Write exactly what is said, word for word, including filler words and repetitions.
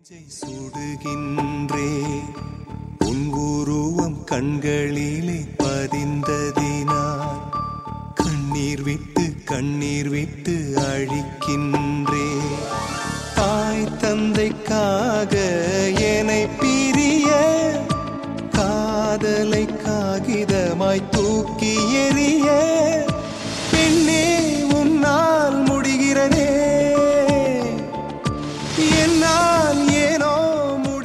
நெஞ்சை சுடுகின்றே உன் உருவம் கண்களிலே பதிந்ததினால் கண்ணீர் விட்டு கண்ணீர் விட்டு அழிக்கின்றே.